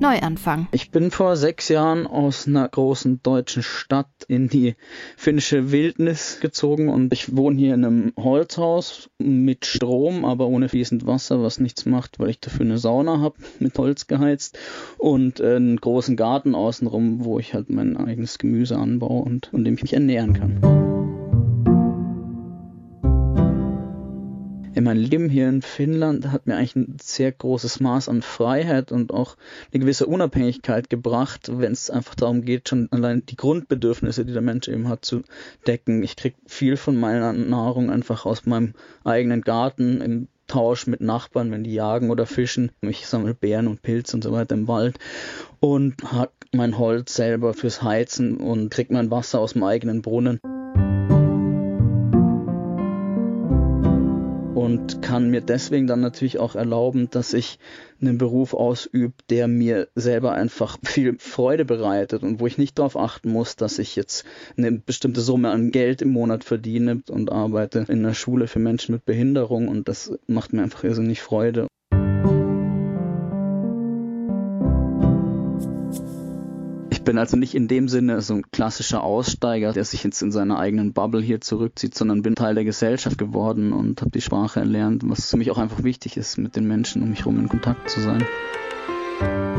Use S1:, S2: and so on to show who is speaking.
S1: Neuanfang.
S2: Ich bin vor 6 Jahren aus einer großen deutschen Stadt in die finnische Wildnis gezogen und ich wohne hier in einem Holzhaus mit Strom, aber ohne fließend Wasser, was nichts macht, weil ich dafür eine Sauna habe, mit Holz geheizt und einen großen Garten außenrum, wo ich halt mein eigenes Gemüse anbaue und von dem ich mich ernähren kann. Mein Leben hier in Finnland hat mir eigentlich ein sehr großes Maß an Freiheit und auch eine gewisse Unabhängigkeit gebracht, wenn es einfach darum geht, schon allein die Grundbedürfnisse, die der Mensch eben hat, zu decken. Ich kriege viel von meiner Nahrung einfach aus meinem eigenen Garten im Tausch mit Nachbarn, wenn die jagen oder fischen. Ich sammle Beeren und Pilze und so weiter im Wald und hack mein Holz selber fürs Heizen und kriege mein Wasser aus dem eigenen Brunnen. Und kann mir deswegen dann natürlich auch erlauben, dass ich einen Beruf ausübe, der mir selber einfach viel Freude bereitet und wo ich nicht darauf achten muss, dass ich jetzt eine bestimmte Summe an Geld im Monat verdiene und arbeite in einer Schule für Menschen mit Behinderung und das macht mir einfach irrsinnig Freude. Ich bin also nicht in dem Sinne so ein klassischer Aussteiger, der sich jetzt in seiner eigenen Bubble hier zurückzieht, sondern bin Teil der Gesellschaft geworden und habe die Sprache erlernt, was für mich auch einfach wichtig ist, mit den Menschen um mich herum in Kontakt zu sein.